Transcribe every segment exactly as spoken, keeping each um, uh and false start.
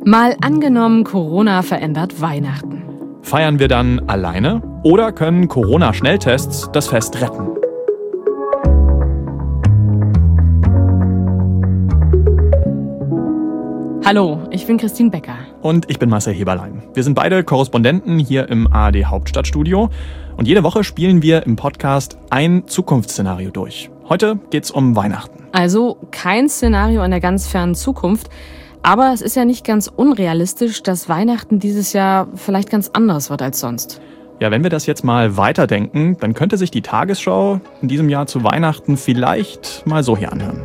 Mal angenommen, Corona verändert Weihnachten. Feiern wir dann alleine oder können Corona-Schnelltests das Fest retten? Hallo, ich bin Christine Becker. Und ich bin Marcel Heberlein. Wir sind beide Korrespondenten hier im A R D Hauptstadtstudio. Und jede Woche spielen wir im Podcast ein Zukunftsszenario durch. Heute geht's um Weihnachten. Also kein Szenario in der ganz fernen Zukunft. Aber es ist ja nicht ganz unrealistisch, dass Weihnachten dieses Jahr vielleicht ganz anders wird als sonst. Ja, wenn wir das jetzt mal weiterdenken, dann könnte sich die Tagesschau in diesem Jahr zu Weihnachten vielleicht mal so hier anhören.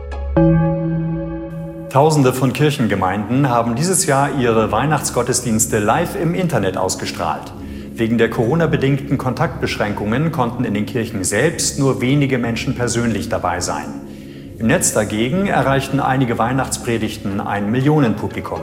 Tausende von Kirchengemeinden haben dieses Jahr ihre Weihnachtsgottesdienste live im Internet ausgestrahlt. Wegen der Corona-bedingten Kontaktbeschränkungen konnten in den Kirchen selbst nur wenige Menschen persönlich dabei sein. Im Netz dagegen erreichten einige Weihnachtspredigten ein Millionenpublikum.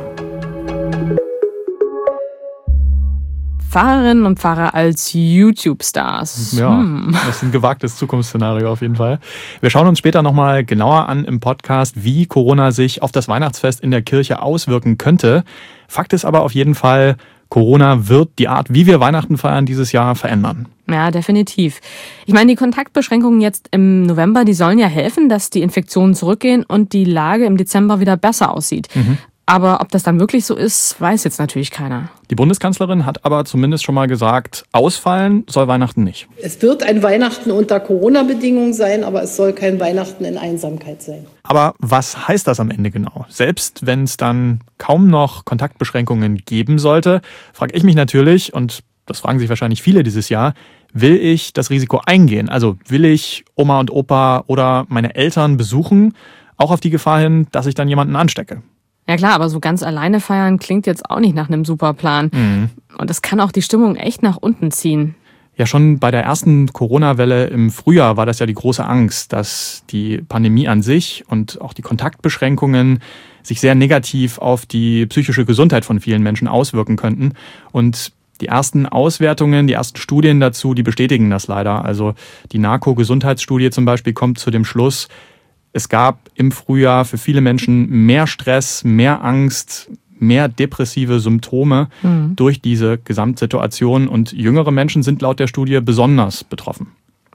Pfarrerinnen und Pfarrer als YouTube-Stars. Ja, hm. Das ist ein gewagtes Zukunftsszenario auf jeden Fall. Wir schauen uns später nochmal genauer an im Podcast, wie Corona sich auf das Weihnachtsfest in der Kirche auswirken könnte. Fakt ist aber auf jeden Fall, Corona wird die Art, wie wir Weihnachten feiern, dieses Jahr verändern. Ja, definitiv. Ich meine, die Kontaktbeschränkungen jetzt im November, die sollen ja helfen, dass die Infektionen zurückgehen und die Lage im Dezember wieder besser aussieht. Mhm. Aber ob das dann wirklich so ist, weiß jetzt natürlich keiner. Die Bundeskanzlerin hat aber zumindest schon mal gesagt, ausfallen soll Weihnachten nicht. Es wird ein Weihnachten unter Corona-Bedingungen sein, aber es soll kein Weihnachten in Einsamkeit sein. Aber was heißt das am Ende genau? Selbst wenn es dann kaum noch Kontaktbeschränkungen geben sollte, frage ich mich natürlich, und das fragen sich wahrscheinlich viele dieses Jahr, will ich das Risiko eingehen? Also will ich Oma und Opa oder meine Eltern besuchen, auch auf die Gefahr hin, dass ich dann jemanden anstecke? Ja klar, aber so ganz alleine feiern klingt jetzt auch nicht nach einem super Plan. Mhm. Und das kann auch die Stimmung echt nach unten ziehen. Ja, schon bei der ersten Corona-Welle im Frühjahr war das ja die große Angst, dass die Pandemie an sich und auch die Kontaktbeschränkungen sich sehr negativ auf die psychische Gesundheit von vielen Menschen auswirken könnten. Und die ersten Auswertungen, die ersten Studien dazu, die bestätigen das leider. Also die Narko-Gesundheitsstudie zum Beispiel kommt zu dem Schluss, es gab im Frühjahr für viele Menschen mehr Stress, mehr Angst, mehr depressive Symptome mhm. durch diese Gesamtsituation. Und jüngere Menschen sind laut der Studie besonders betroffen.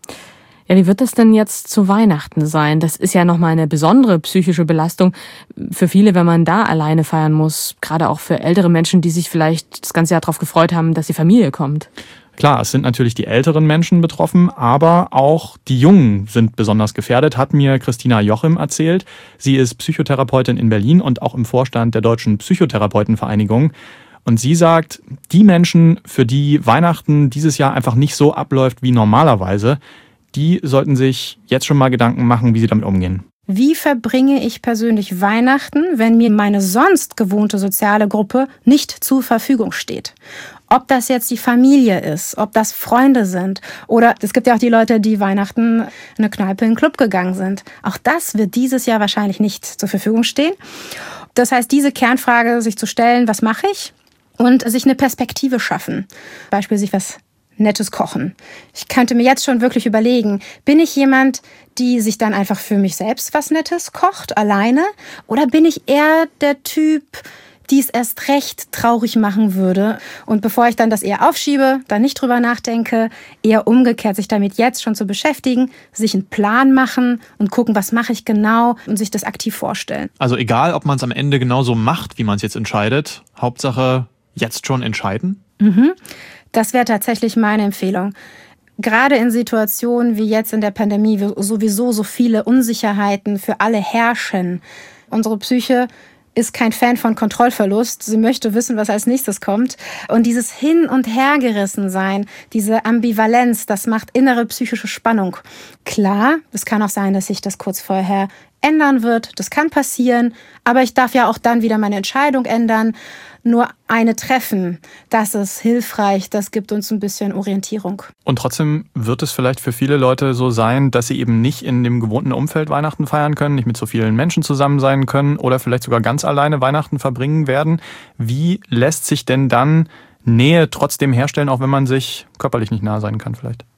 Ja, wie wird das denn jetzt zu Weihnachten sein? Das ist ja nochmal eine besondere psychische Belastung für viele, wenn man da alleine feiern muss. Gerade auch für ältere Menschen, die sich vielleicht das ganze Jahr darauf gefreut haben, dass die Familie kommt. Klar, es sind natürlich die älteren Menschen betroffen, aber auch die Jungen sind besonders gefährdet, hat mir Christina Jochim erzählt. Sie ist Psychotherapeutin in Berlin und auch im Vorstand der Deutschen Psychotherapeutenvereinigung. Und sie sagt, die Menschen, für die Weihnachten dieses Jahr einfach nicht so abläuft wie normalerweise, die sollten sich jetzt schon mal Gedanken machen, wie sie damit umgehen. Wie verbringe ich persönlich Weihnachten, wenn mir meine sonst gewohnte soziale Gruppe nicht zur Verfügung steht? Ob das jetzt die Familie ist, ob das Freunde sind oder es gibt ja auch die Leute, die Weihnachten in eine Kneipe, in einen Club gegangen sind. Auch das wird dieses Jahr wahrscheinlich nicht zur Verfügung stehen. Das heißt, diese Kernfrage sich zu stellen, was mache ich? Und sich eine Perspektive schaffen. Beispielsweise sich was Nettes kochen. Ich könnte mir jetzt schon wirklich überlegen, bin ich jemand, die sich dann einfach für mich selbst was Nettes kocht, alleine? Oder bin ich eher der Typ, die es erst recht traurig machen würde? Und bevor ich dann das eher aufschiebe, dann nicht drüber nachdenke, eher umgekehrt, sich damit jetzt schon zu beschäftigen, sich einen Plan machen und gucken, was mache ich genau und sich das aktiv vorstellen. Also egal, ob man es am Ende genauso macht, wie man es jetzt entscheidet, Hauptsache jetzt schon entscheiden? Mhm. Das wäre tatsächlich meine Empfehlung. Gerade in Situationen wie jetzt in der Pandemie, wo sowieso so viele Unsicherheiten für alle herrschen. Unsere Psyche ist kein Fan von Kontrollverlust. Sie möchte wissen, was als nächstes kommt. Und dieses Hin- und Hergerissensein, diese Ambivalenz, das macht innere psychische Spannung. Klar, es kann auch sein, dass sich das kurz vorher ändern wird. Das kann passieren. Aber ich darf ja auch dann wieder meine Entscheidung ändern. Nur eine treffen, das ist hilfreich, das gibt uns ein bisschen Orientierung. Und trotzdem wird es vielleicht für viele Leute so sein, dass sie eben nicht in dem gewohnten Umfeld Weihnachten feiern können, nicht mit so vielen Menschen zusammen sein können oder vielleicht sogar ganz alleine Weihnachten verbringen werden. Wie lässt sich denn dann Nähe trotzdem herstellen, auch wenn man sich körperlich nicht nah sein kann vielleicht?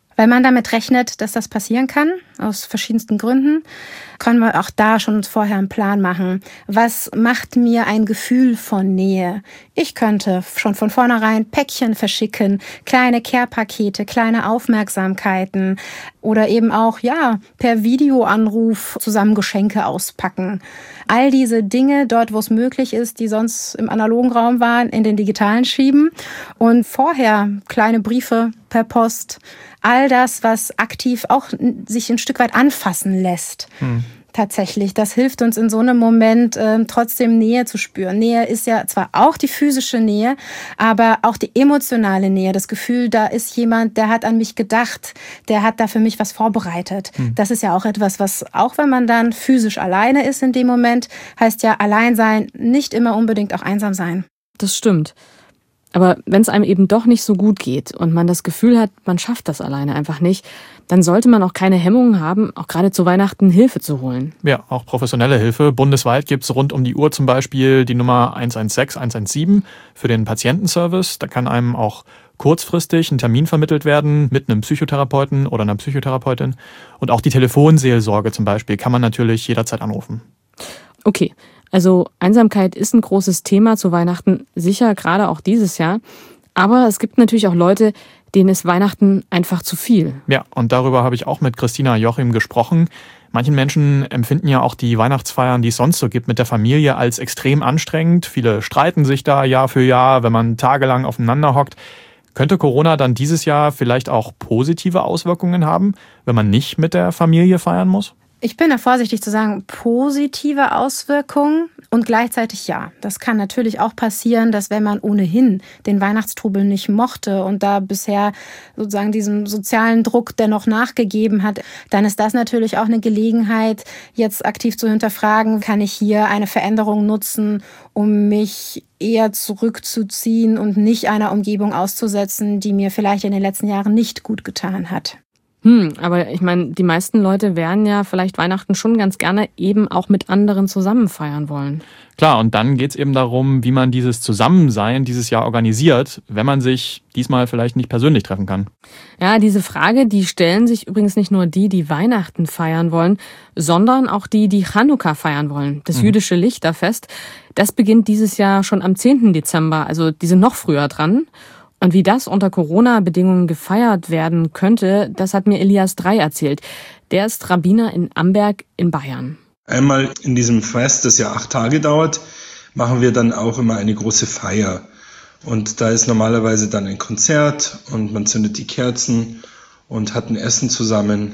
Weil man damit rechnet, dass das passieren kann, aus verschiedensten Gründen, können wir auch da schon uns vorher einen Plan machen. Was macht mir ein Gefühl von Nähe? Ich könnte schon von vornherein Päckchen verschicken, kleine Care-Pakete, kleine Aufmerksamkeiten oder eben auch, ja, per Videoanruf zusammen Geschenke auspacken. All diese Dinge dort, wo es möglich ist, die sonst im analogen Raum waren, in den digitalen schieben und vorher kleine Briefe per Post, all das, was aktiv auch sich ein Stück weit anfassen lässt. Hm. Tatsächlich, das hilft uns in so einem Moment äh, trotzdem Nähe zu spüren. Nähe ist ja zwar auch die physische Nähe, aber auch die emotionale Nähe. Das Gefühl, da ist jemand, der hat an mich gedacht, der hat da für mich was vorbereitet. Hm. Das ist ja auch etwas, was, auch wenn man dann physisch alleine ist in dem Moment, heißt ja allein sein, nicht immer unbedingt auch einsam sein. Das stimmt. Aber wenn es einem eben doch nicht so gut geht und man das Gefühl hat, man schafft das alleine einfach nicht, dann sollte man auch keine Hemmungen haben, auch gerade zu Weihnachten Hilfe zu holen. Ja, auch professionelle Hilfe. Bundesweit gibt es rund um die Uhr zum Beispiel die Nummer eins eins sechs eins eins sieben für den Patientenservice. Da kann einem auch kurzfristig ein Termin vermittelt werden mit einem Psychotherapeuten oder einer Psychotherapeutin. Und auch die Telefonseelsorge zum Beispiel kann man natürlich jederzeit anrufen. Okay. Also Einsamkeit ist ein großes Thema zu Weihnachten, sicher gerade auch dieses Jahr. Aber es gibt natürlich auch Leute, denen ist Weihnachten einfach zu viel. Ja, und darüber habe ich auch mit Christina Jochim gesprochen. Manchen Menschen empfinden ja auch die Weihnachtsfeiern, die es sonst so gibt, mit der Familie als extrem anstrengend. Viele streiten sich da Jahr für Jahr, wenn man tagelang aufeinander hockt. Könnte Corona dann dieses Jahr vielleicht auch positive Auswirkungen haben, wenn man nicht mit der Familie feiern muss? Ich bin da vorsichtig zu sagen, positive Auswirkungen und gleichzeitig ja. Das kann natürlich auch passieren, dass wenn man ohnehin den Weihnachtstrubel nicht mochte und da bisher sozusagen diesem sozialen Druck dennoch nachgegeben hat, dann ist das natürlich auch eine Gelegenheit, jetzt aktiv zu hinterfragen, kann ich hier eine Veränderung nutzen, um mich eher zurückzuziehen und nicht einer Umgebung auszusetzen, die mir vielleicht in den letzten Jahren nicht gut getan hat. Hm, aber ich meine, die meisten Leute werden ja vielleicht Weihnachten schon ganz gerne eben auch mit anderen zusammen feiern wollen. Klar, und dann geht es eben darum, wie man dieses Zusammensein dieses Jahr organisiert, wenn man sich diesmal vielleicht nicht persönlich treffen kann. Ja, diese Frage, die stellen sich übrigens nicht nur die, die Weihnachten feiern wollen, sondern auch die, die Chanukka feiern wollen, das mhm. jüdische Lichterfest. Das beginnt dieses Jahr schon am zehnten Dezember, also die sind noch früher dran. Und wie das unter Corona-Bedingungen gefeiert werden könnte, das hat mir Elias Drey erzählt. Der ist Rabbiner in Amberg in Bayern. Einmal in diesem Fest, das ja acht Tage dauert, machen wir dann auch immer eine große Feier. Und da ist normalerweise dann ein Konzert und man zündet die Kerzen und hat ein Essen zusammen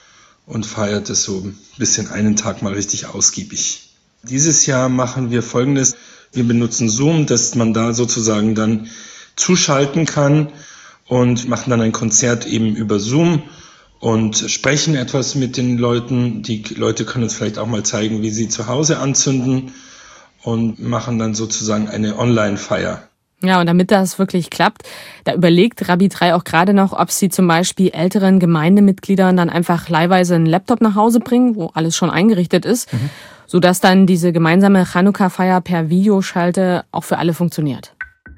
und feiert es so ein bisschen einen Tag mal richtig ausgiebig. Dieses Jahr machen wir Folgendes. Wir benutzen Zoom, dass man da sozusagen dann zuschalten kann und machen dann ein Konzert eben über Zoom und sprechen etwas mit den Leuten. Die Leute können uns vielleicht auch mal zeigen, wie sie zu Hause anzünden und machen dann sozusagen eine Online-Feier. Ja, und damit das wirklich klappt, da überlegt Rabbi Drey auch gerade noch, ob sie zum Beispiel älteren Gemeindemitgliedern dann einfach leihweise einen Laptop nach Hause bringen, wo alles schon eingerichtet ist, mhm. sodass dann diese gemeinsame Chanukka-Feier per Videoschalte auch für alle funktioniert.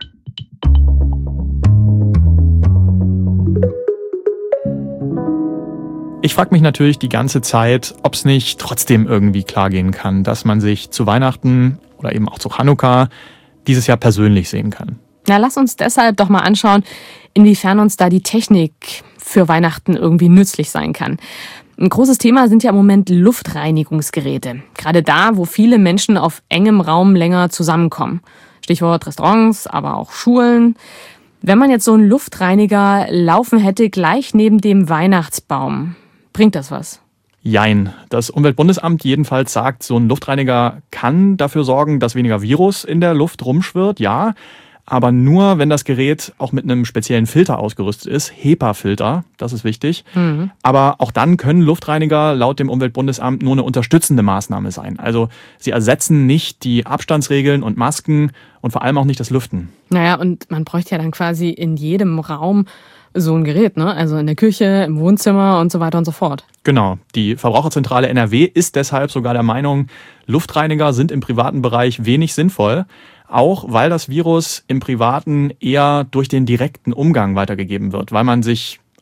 Ich frage mich natürlich die ganze Zeit, ob es nicht trotzdem irgendwie klar gehen kann, dass man sich zu Weihnachten oder eben auch zu Chanukka dieses Jahr persönlich sehen kann. Na, lass uns deshalb doch mal anschauen, inwiefern uns da die Technik für Weihnachten irgendwie nützlich sein kann. Ein großes Thema sind ja im Moment Luftreinigungsgeräte. Gerade da, wo viele Menschen auf engem Raum länger zusammenkommen. Stichwort Restaurants, aber auch Schulen. Wenn man jetzt so einen Luftreiniger laufen hätte, gleich neben dem Weihnachtsbaum, bringt das was? Jein. Das Umweltbundesamt jedenfalls sagt, so ein Luftreiniger kann dafür sorgen, dass weniger Virus in der Luft rumschwirrt, ja. Aber nur, wenn das Gerät auch mit einem speziellen Filter ausgerüstet ist, HEPA-Filter, das ist wichtig. Mhm. Aber auch dann können Luftreiniger laut dem Umweltbundesamt nur eine unterstützende Maßnahme sein. Also sie ersetzen nicht die Abstandsregeln und Masken und vor allem auch nicht das Lüften. Naja, und man bräuchte ja dann quasi in jedem Raum so ein Gerät, ne? Also in der Küche, im Wohnzimmer und so weiter und so fort. Genau. Die Verbraucherzentrale N R W ist deshalb sogar der Meinung, Luftreiniger sind im privaten Bereich wenig sinnvoll. Auch weil das Virus im Privaten eher durch den direkten Umgang weitergegeben wird, weil man sich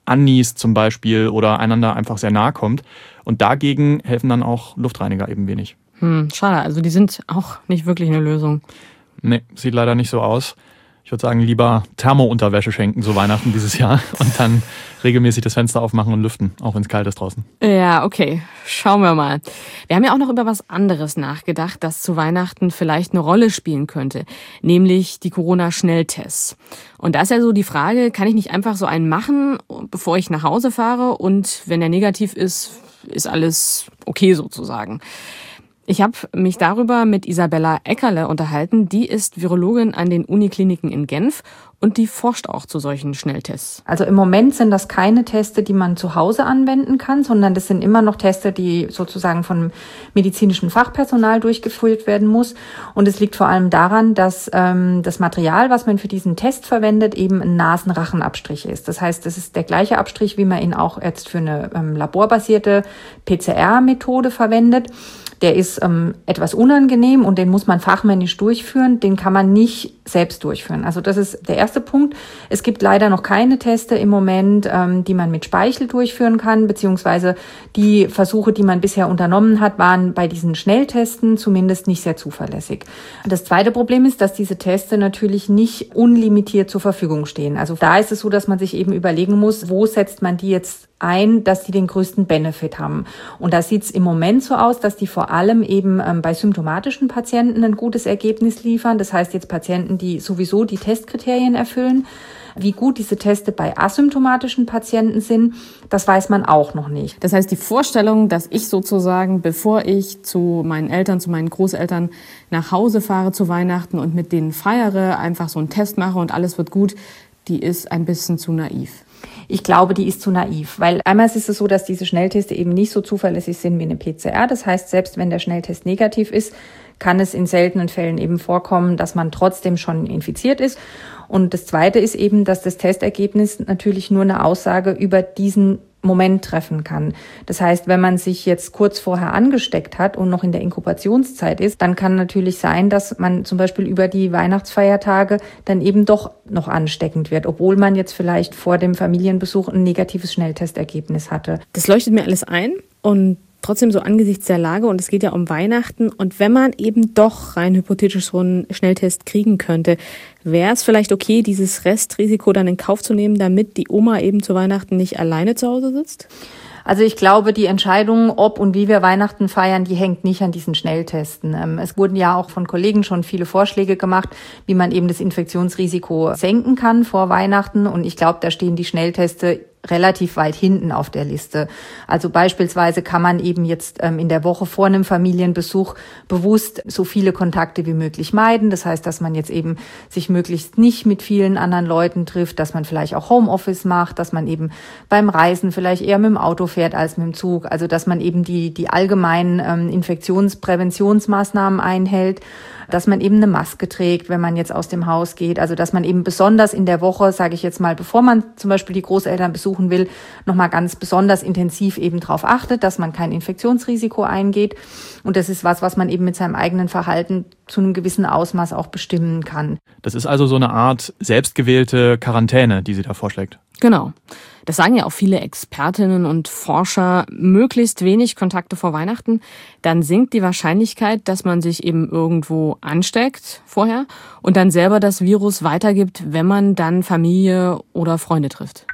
anniest zum Beispiel oder einander einfach sehr nahe kommt. Und dagegen helfen dann auch Luftreiniger eben wenig. Hm, schade, also die sind auch nicht wirklich eine Lösung. Nee, sieht leider nicht so aus. Ich würde sagen, lieber Thermounterwäsche schenken zu Weihnachten dieses Jahr und dann regelmäßig das Fenster aufmachen und lüften, auch wenn es kalt ist draußen. Ja, okay. Schauen wir mal. Wir haben ja auch noch über was anderes nachgedacht, das zu Weihnachten vielleicht eine Rolle spielen könnte, nämlich die Corona-Schnelltests. Und da ist ja so die Frage, kann ich nicht einfach so einen machen, bevor ich nach Hause fahre und wenn der negativ ist, ist alles okay sozusagen. Ich habe mich darüber mit Isabella Eckerle unterhalten. Die ist Virologin an den Unikliniken in Genf und die forscht auch zu solchen Schnelltests. Also im Moment sind das keine Teste, die man zu Hause anwenden kann, sondern das sind immer noch Teste, die sozusagen von medizinischem Fachpersonal durchgeführt werden muss. Und es liegt vor allem daran, dass ähm, das Material, was man für diesen Test verwendet, eben ein Nasenrachenabstrich ist. Das heißt, das ist der gleiche Abstrich, wie man ihn auch jetzt für eine ähm, laborbasierte P C R-Methode verwendet. Der ist ähm, etwas unangenehm und den muss man fachmännisch durchführen. Den kann man nicht selbst durchführen. Also das ist der erste Punkt. Es gibt leider noch keine Teste im Moment, ähm, die man mit Speichel durchführen kann, beziehungsweise die Versuche, die man bisher unternommen hat, waren bei diesen Schnelltesten zumindest nicht sehr zuverlässig. Das zweite Problem ist, dass diese Teste natürlich nicht unlimitiert zur Verfügung stehen. Also da ist es so, dass man sich eben überlegen muss, wo setzt man die jetzt ein, dass die den größten Benefit haben. Und da sieht es im Moment so aus, dass die vor allem eben ähm, bei symptomatischen Patienten ein gutes Ergebnis liefern. Das heißt jetzt Patienten, die sowieso die Testkriterien erfüllen. Wie gut diese Teste bei asymptomatischen Patienten sind, das weiß man auch noch nicht. Das heißt, die Vorstellung, dass ich sozusagen, bevor ich zu meinen Eltern, zu meinen Großeltern nach Hause fahre zu Weihnachten und mit denen feiere, einfach so einen Test mache und alles wird gut, die ist ein bisschen zu naiv. Ich glaube, die ist zu naiv, weil einmal ist es so, dass diese Schnelltests eben nicht so zuverlässig sind wie eine P C R. Das heißt, selbst wenn der Schnelltest negativ ist, kann es in seltenen Fällen eben vorkommen, dass man trotzdem schon infiziert ist. Und das Zweite ist eben, dass das Testergebnis natürlich nur eine Aussage über diesen Moment treffen kann. Das heißt, wenn man sich jetzt kurz vorher angesteckt hat und noch in der Inkubationszeit ist, dann kann natürlich sein, dass man zum Beispiel über die Weihnachtsfeiertage dann eben doch noch ansteckend wird, obwohl man jetzt vielleicht vor dem Familienbesuch ein negatives Schnelltestergebnis hatte. Das leuchtet mir alles ein und trotzdem so angesichts der Lage und es geht ja um Weihnachten und wenn man eben doch rein hypothetisch so einen Schnelltest kriegen könnte, wäre es vielleicht okay, dieses Restrisiko dann in Kauf zu nehmen, damit die Oma eben zu Weihnachten nicht alleine zu Hause sitzt? Also ich glaube, die Entscheidung, ob und wie wir Weihnachten feiern, die hängt nicht an diesen Schnelltesten. Es wurden ja auch von Kollegen schon viele Vorschläge gemacht, wie man eben das Infektionsrisiko senken kann vor Weihnachten. Und ich glaube, da stehen die Schnellteste relativ weit hinten auf der Liste. Also beispielsweise kann man eben jetzt ähm, in der Woche vor einem Familienbesuch bewusst so viele Kontakte wie möglich meiden. Das heißt, dass man jetzt eben sich möglichst nicht mit vielen anderen Leuten trifft, dass man vielleicht auch Homeoffice macht, dass man eben beim Reisen vielleicht eher mit dem Auto fährt als mit dem Zug. Also dass man eben die, die allgemeinen ähm, Infektionspräventionsmaßnahmen einhält, dass man eben eine Maske trägt, wenn man jetzt aus dem Haus geht. Also dass man eben besonders in der Woche, sage ich jetzt mal, bevor man zum Beispiel die Großeltern besuchen will, nochmal ganz besonders intensiv eben darauf achtet, dass man kein Infektionsrisiko eingeht. Und das ist was, was man eben mit seinem eigenen Verhalten zu einem gewissen Ausmaß auch bestimmen kann. Das ist also so eine Art selbstgewählte Quarantäne, die sie da vorschlägt. Genau. Das sagen ja auch viele Expertinnen und Forscher, möglichst wenig Kontakte vor Weihnachten. Dann sinkt die Wahrscheinlichkeit, dass man sich eben irgendwo ansteckt vorher und dann selber das Virus weitergibt, wenn man dann Familie oder Freunde trifft.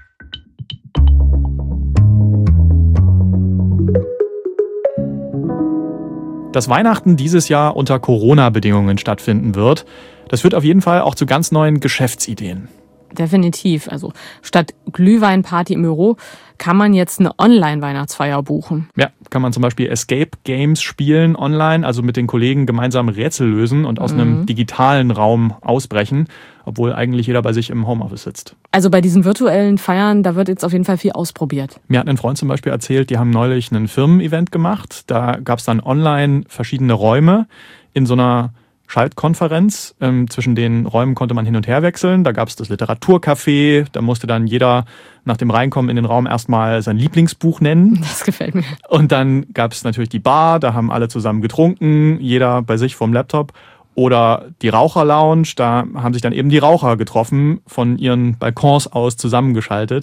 Dass Weihnachten dieses Jahr unter Corona-Bedingungen stattfinden wird, das führt auf jeden Fall auch zu ganz neuen Geschäftsideen. Definitiv. Also statt Glühweinparty im Büro kann man jetzt eine Online-Weihnachtsfeier buchen. Ja, kann man zum Beispiel Escape Games spielen online, also mit den Kollegen gemeinsam Rätsel lösen und aus mhm. einem digitalen Raum ausbrechen, obwohl eigentlich jeder bei sich im Homeoffice sitzt. Also bei diesen virtuellen Feiern, da wird jetzt auf jeden Fall viel ausprobiert. Mir hat ein Freund zum Beispiel erzählt, die haben neulich ein Firmen-Event gemacht. Da gab es dann online verschiedene Räume in so einer Schaltkonferenz. Ähm, zwischen den Räumen konnte man hin und her wechseln. Da gab es das Literaturcafé. Da musste dann jeder nach dem Reinkommen in den Raum erstmal sein Lieblingsbuch nennen. Das gefällt mir. Und dann gab es natürlich die Bar. Da haben alle zusammen getrunken, jeder bei sich vorm Laptop. Oder die Raucherlounge. Da haben sich dann eben die Raucher getroffen, von ihren Balkons aus zusammengeschaltet.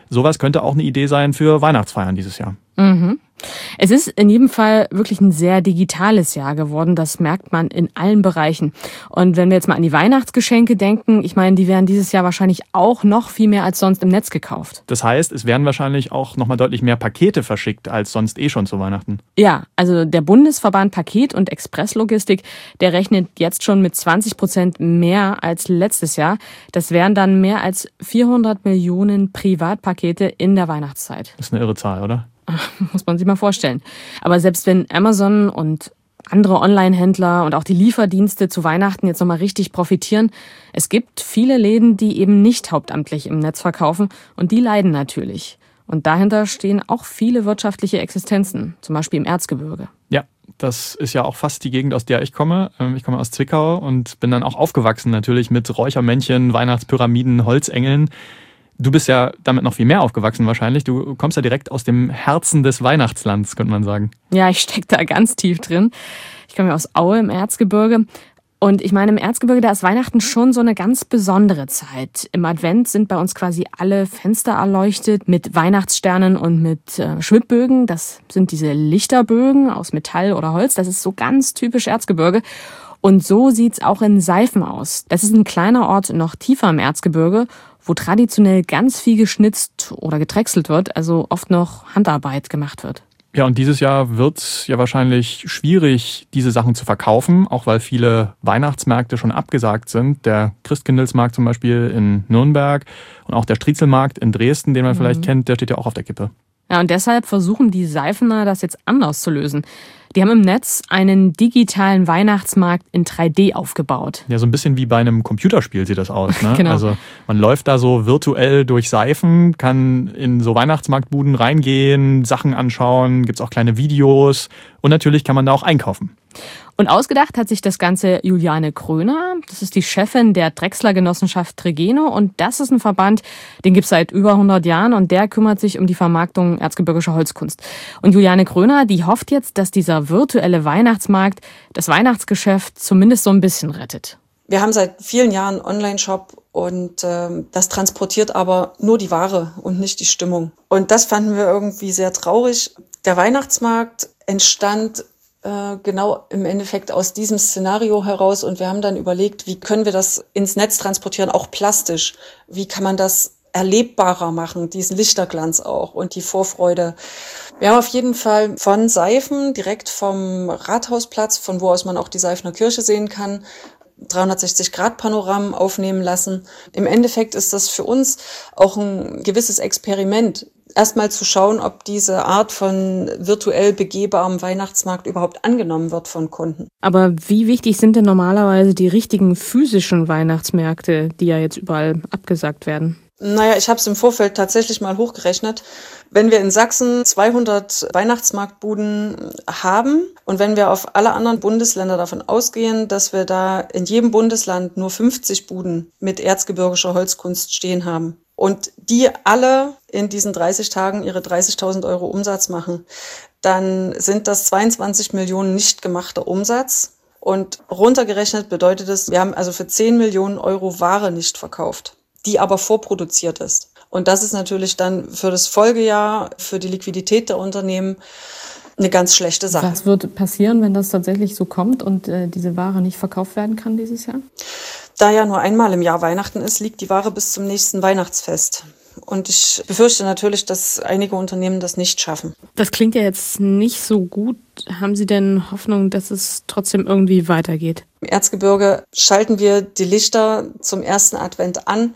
sowas könnte auch eine Idee sein für Weihnachtsfeiern dieses Jahr. Mhm. Es ist in jedem Fall wirklich ein sehr digitales Jahr geworden. Das merkt man in allen Bereichen. Und wenn wir jetzt mal an die Weihnachtsgeschenke denken, ich meine, die werden dieses Jahr wahrscheinlich auch noch viel mehr als sonst im Netz gekauft. Das heißt, es werden wahrscheinlich auch noch mal deutlich mehr Pakete verschickt als sonst eh schon zu Weihnachten. Ja, also der Bundesverband Paket- und Expresslogistik, der rechnet jetzt schon mit zwanzig Prozent mehr als letztes Jahr. Das wären dann mehr als vierhundert Millionen Privatpakete in der Weihnachtszeit. Das ist eine irre Zahl, oder? Muss man sich mal vorstellen. Aber selbst wenn Amazon und andere Online-Händler und auch die Lieferdienste zu Weihnachten jetzt nochmal richtig profitieren, es gibt viele Läden, die eben nicht hauptamtlich im Netz verkaufen und die leiden natürlich. Und dahinter stehen auch viele wirtschaftliche Existenzen, zum Beispiel im Erzgebirge. Ja, das ist ja auch fast die Gegend, aus der ich komme. Ich komme aus Zwickau und bin dann auch aufgewachsen natürlich mit Räuchermännchen, Weihnachtspyramiden, Holzengeln. Du bist ja damit noch viel mehr aufgewachsen wahrscheinlich. Du kommst ja direkt aus dem Herzen des Weihnachtslands, könnte man sagen. Ja, ich stecke da ganz tief drin. Ich komme ja aus Aue im Erzgebirge. Und ich meine, im Erzgebirge, da ist Weihnachten schon so eine ganz besondere Zeit. Im Advent sind bei uns quasi alle Fenster erleuchtet mit Weihnachtssternen und mit äh, Schwibbögen. Das sind diese Lichterbögen aus Metall oder Holz. Das ist so ganz typisch Erzgebirge. Und so sieht's auch in Seifen aus. Das ist ein kleiner Ort noch tiefer im Erzgebirge, wo traditionell ganz viel geschnitzt oder gedrechselt wird, also oft noch Handarbeit gemacht wird. Ja, und dieses Jahr wird es ja wahrscheinlich schwierig, diese Sachen zu verkaufen, auch weil viele Weihnachtsmärkte schon abgesagt sind. Der Christkindlesmarkt zum Beispiel in Nürnberg und auch der Striezelmarkt in Dresden, den man mhm. vielleicht kennt, der steht ja auch auf der Kippe. Ja, und deshalb versuchen die Seifener, das jetzt anders zu lösen. Die haben im Netz einen digitalen Weihnachtsmarkt in drei D aufgebaut. Ja, so ein bisschen wie bei einem Computerspiel sieht das aus, ne? Genau. Also man läuft da so virtuell durch Seifen, kann in so Weihnachtsmarktbuden reingehen, Sachen anschauen, gibt's auch kleine Videos und natürlich kann man da auch einkaufen. Und ausgedacht hat sich das Ganze Juliane Kröner. Das ist die Chefin der Drechsler-Genossenschaft Trigeno. Und das ist ein Verband, den gibt's seit über hundert Jahren. Und der kümmert sich um die Vermarktung erzgebirgischer Holzkunst. Und Juliane Kröner, die hofft jetzt, dass dieser virtuelle Weihnachtsmarkt das Weihnachtsgeschäft zumindest so ein bisschen rettet. Wir haben seit vielen Jahren einen Online-Shop und ähm, das transportiert aber nur die Ware und nicht die Stimmung. Und das fanden wir irgendwie sehr traurig. Der Weihnachtsmarkt entstand äh, genau im Endeffekt aus diesem Szenario heraus und wir haben dann überlegt, wie können wir das ins Netz transportieren, auch plastisch. Wie kann man das erlebbarer machen, diesen Lichterglanz auch und die Vorfreude. Wir haben auf jeden Fall von Seifen direkt vom Rathausplatz, von wo aus man auch die Seifener Kirche sehen kann, dreihundertsechzig Grad Panoramen aufnehmen lassen. Im Endeffekt ist das für uns auch ein gewisses Experiment. Erstmal zu schauen, ob diese Art von virtuell begehbarem Weihnachtsmarkt überhaupt angenommen wird von Kunden. Aber wie wichtig sind denn normalerweise die richtigen physischen Weihnachtsmärkte, die ja jetzt überall abgesagt werden? Naja, ich habe es im Vorfeld tatsächlich mal hochgerechnet. Wenn wir in Sachsen zweihundert Weihnachtsmarktbuden haben und wenn wir auf alle anderen Bundesländer davon ausgehen, dass wir da in jedem Bundesland nur fünfzig Buden mit erzgebirgischer Holzkunst stehen haben und die alle in diesen dreißig Tagen ihre dreißigtausend Euro Umsatz machen, dann sind das zweiundzwanzig Millionen nicht gemachter Umsatz. Und runtergerechnet bedeutet es, wir haben also für zehn Millionen Euro Ware nicht verkauft, die aber vorproduziert ist. Und das ist natürlich dann für das Folgejahr, für die Liquidität der Unternehmen eine ganz schlechte Sache. Was wird passieren, wenn das tatsächlich so kommt und äh, diese Ware nicht verkauft werden kann dieses Jahr? Da ja nur einmal im Jahr Weihnachten ist, liegt die Ware bis zum nächsten Weihnachtsfest. Und ich befürchte natürlich, dass einige Unternehmen das nicht schaffen. Das klingt ja jetzt nicht so gut. Haben Sie denn Hoffnung, dass es trotzdem irgendwie weitergeht? Im Erzgebirge schalten wir die Lichter zum ersten Advent an.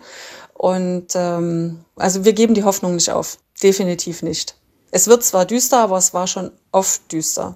Und ähm, also wir geben die Hoffnung nicht auf. Definitiv nicht. Es wird zwar düster, aber es war schon oft düster.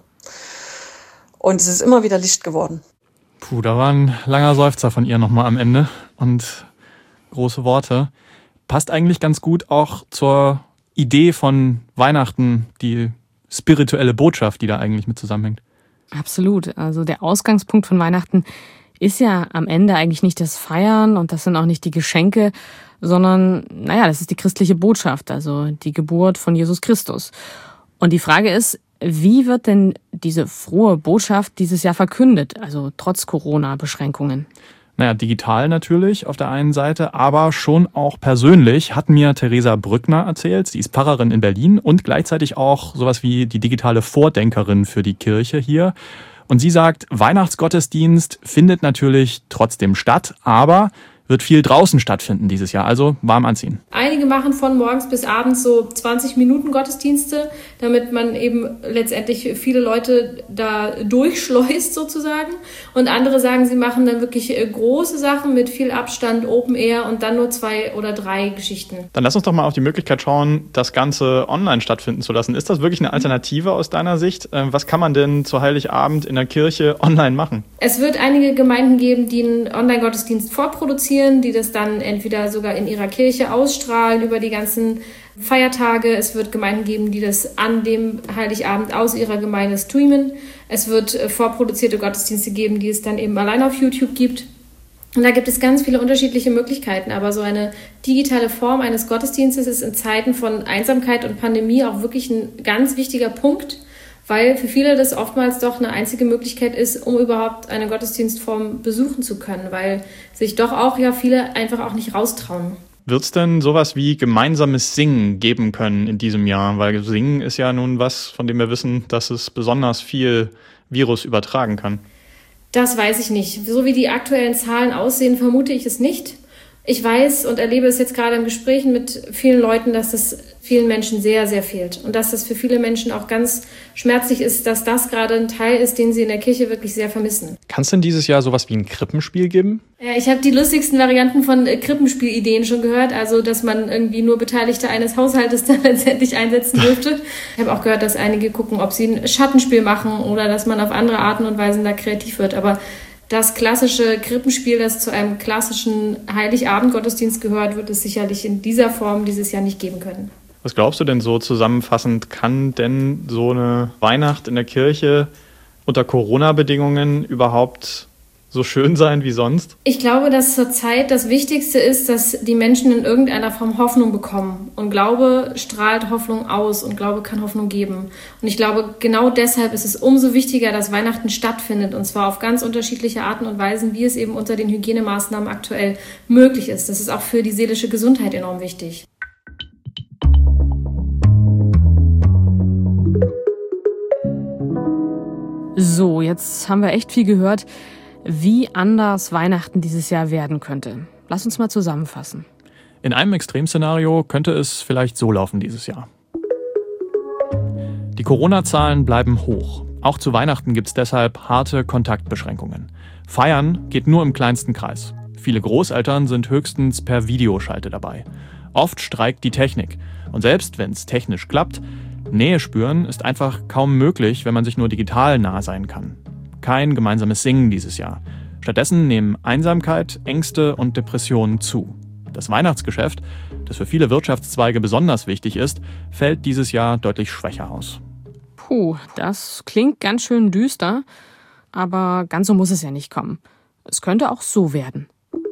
Und es ist immer wieder Licht geworden. Puh, da war ein langer Seufzer von ihr nochmal am Ende. Und große Worte. Passt eigentlich ganz gut auch zur Idee von Weihnachten, die spirituelle Botschaft, die da eigentlich mit zusammenhängt. Absolut. Also der Ausgangspunkt von Weihnachten ist ja am Ende eigentlich nicht das Feiern und das sind auch nicht die Geschenke, sondern, naja, das ist die christliche Botschaft, also die Geburt von Jesus Christus. Und die Frage ist, wie wird denn diese frohe Botschaft dieses Jahr verkündet, also trotz Corona-Beschränkungen? Naja, digital natürlich auf der einen Seite, aber schon auch persönlich hat mir Theresa Brückner erzählt. Sie ist Pfarrerin in Berlin und gleichzeitig auch sowas wie die digitale Vordenkerin für die Kirche hier. Und sie sagt, Weihnachtsgottesdienst findet natürlich trotzdem statt, aber wird viel draußen stattfinden dieses Jahr, also warm anziehen. Einige machen von morgens bis abends so zwanzig Minuten Gottesdienste, damit man eben letztendlich viele Leute da durchschleust sozusagen. Und andere sagen, sie machen dann wirklich große Sachen mit viel Abstand, Open Air und dann nur zwei oder drei Geschichten. Dann lass uns doch mal auf die Möglichkeit schauen, das Ganze online stattfinden zu lassen. Ist das wirklich eine Alternative aus deiner Sicht? Was kann man denn zu Heiligabend in der Kirche online machen? Es wird einige Gemeinden geben, die einen Online-Gottesdienst vorproduzieren, die das dann entweder sogar in ihrer Kirche ausstrahlen über die ganzen Feiertage. Es wird Gemeinden geben, die das an dem Heiligabend aus ihrer Gemeinde streamen. Es wird vorproduzierte Gottesdienste geben, die es dann eben allein auf YouTube gibt. Und da gibt es ganz viele unterschiedliche Möglichkeiten. Aber so eine digitale Form eines Gottesdienstes ist in Zeiten von Einsamkeit und Pandemie auch wirklich ein ganz wichtiger Punkt, weil für viele das oftmals doch eine einzige Möglichkeit ist, um überhaupt eine Gottesdienstform besuchen zu können, weil sich doch auch ja viele einfach auch nicht raustrauen. Wird es denn sowas wie gemeinsames Singen geben können in diesem Jahr? Weil Singen ist ja nun was, von dem wir wissen, dass es besonders viel Virus übertragen kann. Das weiß ich nicht. So wie die aktuellen Zahlen aussehen, vermute ich es nicht. Ich weiß und erlebe es jetzt gerade in Gesprächen mit vielen Leuten, dass das vielen Menschen sehr, sehr fehlt. Und dass das für viele Menschen auch ganz schmerzlich ist, dass das gerade ein Teil ist, den sie in der Kirche wirklich sehr vermissen. Kann es denn dieses Jahr sowas wie ein Krippenspiel geben? Ja, ich habe die lustigsten Varianten von Krippenspielideen schon gehört. Also, dass man irgendwie nur Beteiligte eines Haushaltes dann letztendlich einsetzen dürfte. Ich habe auch gehört, dass einige gucken, ob sie ein Schattenspiel machen oder dass man auf andere Arten und Weisen da kreativ wird. Aber das klassische Krippenspiel, das zu einem klassischen Heiligabend-Gottesdienst gehört, wird es sicherlich in dieser Form dieses Jahr nicht geben können. Was glaubst du denn so zusammenfassend, kann denn so eine Weihnacht in der Kirche unter Corona-Bedingungen überhaupt so schön sein wie sonst? Ich glaube, dass zurzeit das Wichtigste ist, dass die Menschen in irgendeiner Form Hoffnung bekommen. Und Glaube strahlt Hoffnung aus und Glaube kann Hoffnung geben. Und ich glaube, genau deshalb ist es umso wichtiger, dass Weihnachten stattfindet. Und zwar auf ganz unterschiedliche Arten und Weisen, wie es eben unter den Hygienemaßnahmen aktuell möglich ist. Das ist auch für die seelische Gesundheit enorm wichtig. So, jetzt haben wir echt viel gehört, wie anders Weihnachten dieses Jahr werden könnte. Lass uns mal zusammenfassen. In einem Extremszenario könnte es vielleicht so laufen dieses Jahr. Die Corona-Zahlen bleiben hoch. Auch zu Weihnachten gibt es deshalb harte Kontaktbeschränkungen. Feiern geht nur im kleinsten Kreis. Viele Großeltern sind höchstens per Videoschalte dabei. Oft streikt die Technik. Und selbst wenn es technisch klappt, Nähe spüren ist einfach kaum möglich, wenn man sich nur digital nah sein kann. Kein gemeinsames Singen dieses Jahr. Stattdessen nehmen Einsamkeit, Ängste und Depressionen zu. Das Weihnachtsgeschäft, das für viele Wirtschaftszweige besonders wichtig ist, fällt dieses Jahr deutlich schwächer aus. Puh, das klingt ganz schön düster, aber ganz so muss es ja nicht kommen. Es könnte auch so werden.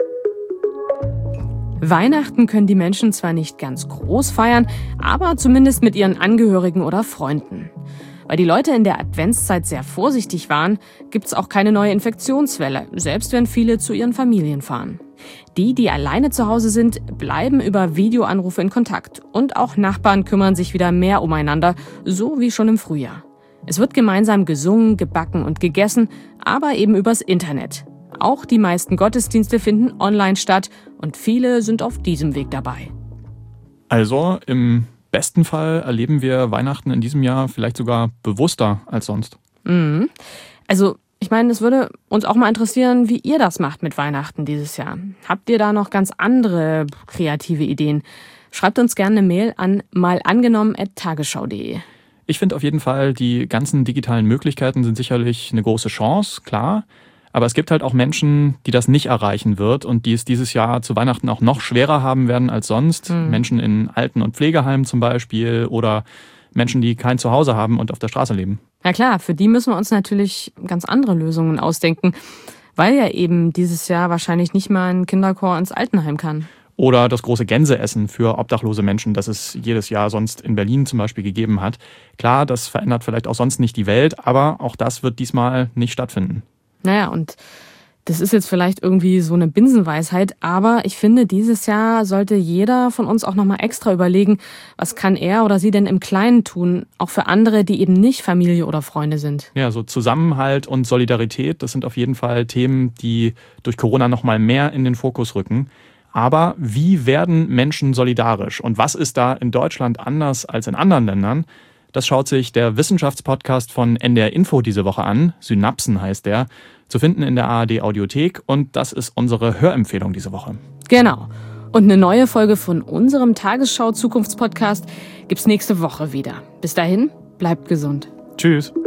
Weihnachten können die Menschen zwar nicht ganz groß feiern, aber zumindest mit ihren Angehörigen oder Freunden. Weil die Leute in der Adventszeit sehr vorsichtig waren, gibt's auch keine neue Infektionswelle, selbst wenn viele zu ihren Familien fahren. Die, die alleine zu Hause sind, bleiben über Videoanrufe in Kontakt. Und auch Nachbarn kümmern sich wieder mehr umeinander, so wie schon im Frühjahr. Es wird gemeinsam gesungen, gebacken und gegessen, aber eben übers Internet. Auch die meisten Gottesdienste finden online statt und viele sind auf diesem Weg dabei. Also im besten Fall erleben wir Weihnachten in diesem Jahr vielleicht sogar bewusster als sonst. Mhm. Also ich meine, es würde uns auch mal interessieren, wie ihr das macht mit Weihnachten dieses Jahr. Habt ihr da noch ganz andere kreative Ideen? Schreibt uns gerne eine Mail an malangenommen at tagesschau punkt de. Ich finde auf jeden Fall, die ganzen digitalen Möglichkeiten sind sicherlich eine große Chance, klar. Aber es gibt halt auch Menschen, die das nicht erreichen wird und die es dieses Jahr zu Weihnachten auch noch schwerer haben werden als sonst. Mhm. Menschen in Alten- und Pflegeheimen zum Beispiel oder Menschen, die kein Zuhause haben und auf der Straße leben. Ja klar, für die müssen wir uns natürlich ganz andere Lösungen ausdenken, weil ja eben dieses Jahr wahrscheinlich nicht mal ein Kinderchor ins Altenheim kann. Oder das große Gänseessen für obdachlose Menschen, das es jedes Jahr sonst in Berlin zum Beispiel gegeben hat. Klar, das verändert vielleicht auch sonst nicht die Welt, aber auch das wird diesmal nicht stattfinden. Naja, und Das ist jetzt vielleicht irgendwie so eine Binsenweisheit, aber ich finde, dieses Jahr sollte jeder von uns auch nochmal extra überlegen, was kann er oder sie denn im Kleinen tun, auch für andere, die eben nicht Familie oder Freunde sind. Ja, so Zusammenhalt und Solidarität, das sind auf jeden Fall Themen, die durch Corona nochmal mehr in den Fokus rücken. Aber wie werden Menschen solidarisch? Und was ist da in Deutschland anders als in anderen Ländern? Das schaut sich der Wissenschaftspodcast von N D R Info diese Woche an. Synapsen heißt der. Zu finden in der A R D Audiothek. Und das ist unsere Hörempfehlung diese Woche. Genau. Und eine neue Folge von unserem Tagesschau-Zukunftspodcast gibt's nächste Woche wieder. Bis dahin, bleibt gesund. Tschüss.